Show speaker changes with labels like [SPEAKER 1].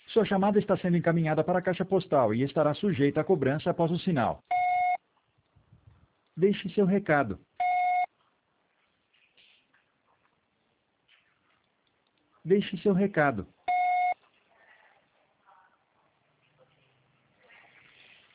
[SPEAKER 1] Sua chamada está sendo encaminhada para a caixa postal e estará sujeita a cobrança após o sinal. Deixe seu recado. Deixe seu recado.